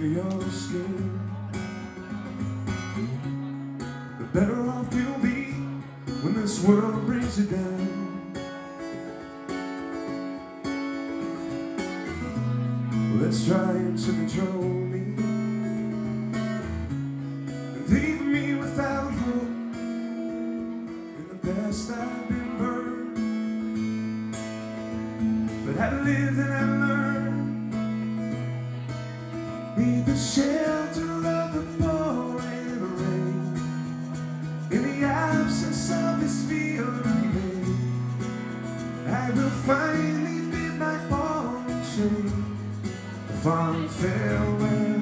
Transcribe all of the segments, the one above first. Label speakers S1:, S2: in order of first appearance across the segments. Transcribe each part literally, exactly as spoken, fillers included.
S1: of your skin, the better off you'll be when this world brings you down. Let's try to control me, leave me without hope. In the past I've been burned, but I've lived and I've learned. Need the shelter of the pouring rain, in the absence of this feeling pain, I will finally bid my ball and chain a fond farewell.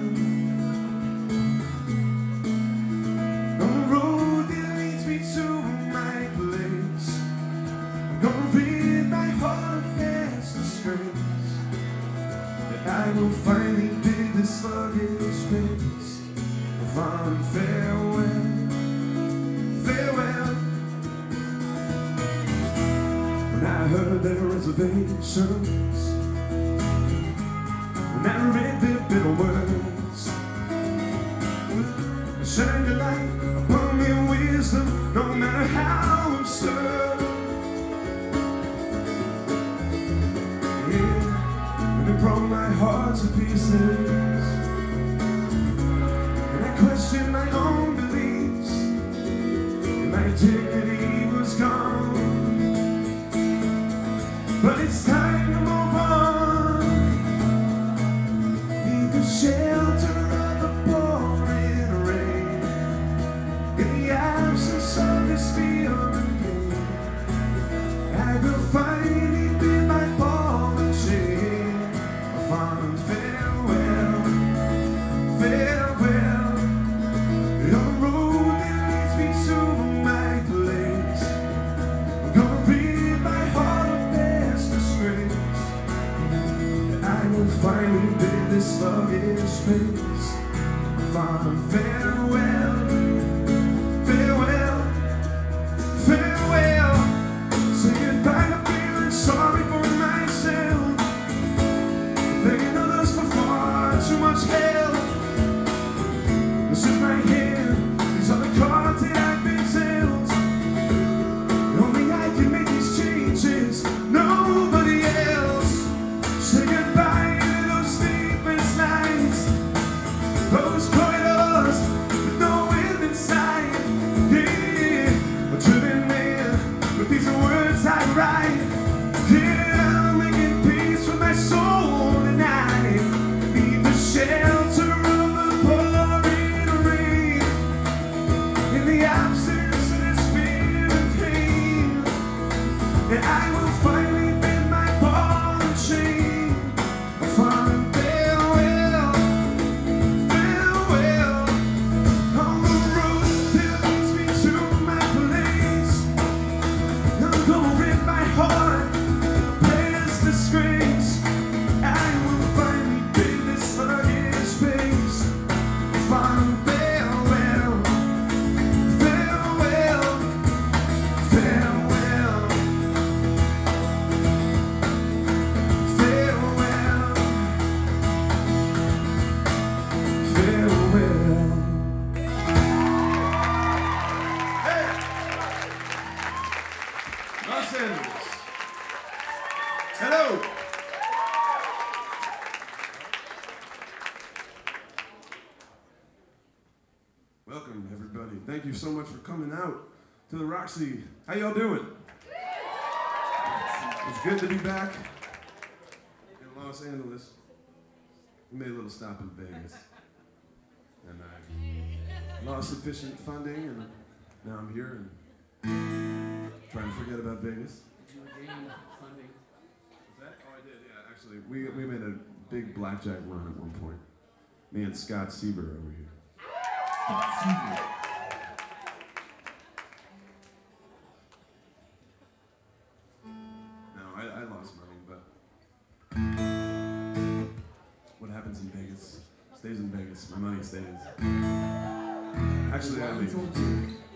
S1: On the road that leads me to my place, I'm gonna rid my heart of past disgrace, that I will finally bid this sluggish space a fond farewell. Farewell. When I heard their reservations, when I read their bitter words, shine your light upon their wisdom, no matter how absurd. Yeah, when they broke my heart to pieces, and I questioned my own beliefs, and my dignity was gone. But it's time to move on. Need the shelter of the pouring rain, in the absence of this feeling pain, I will finally bid my ball and chain a fond farewell. Farewell. On the road that leads me to my place, I'm gonna rid my heart of past disgrace, and I will finally bid this sluggish space a fond farewell. Farewell. Farewell. Say goodbye to feeling sorry for myself, begging others for far too much help. This is my hand, these are the cards that I've been dealt. Only I can make these changes, nobody else. Say goodbye to those sleepless nights, those corridors with no end in sight. Yeah, a driven man, but these are words I write. Yeah, I'm making peace with my soul tonight. Need the shelter of the pouring rain, in the absence of this fear and pain, and I will finally bid my ball and chain a fond farewell. Farewell. On the road that leads me to my place, I'm gonna rid my heart of past disgrace. I will finally bid this sluggish space a fond farewell. Farewell. Farewell. Farewell. Farewell. Hey! Los Angeles. Hello. Welcome, everybody. Thank you so much for coming out to the Roxy. How y'all doing? It's good to be back in Los Angeles. We made a little stop in Vegas, and I lost sufficient funding, and now I'm here and trying to forget about Vegas.
S2: Did you regain funding?
S1: Was that? Oh, I did. Yeah, actually, we we made a big blackjack run at one point. Me and Scott Sieber over here. No, I, I lost money, but what happens in Vegas stays in Vegas. My money stays. Actually, I leave.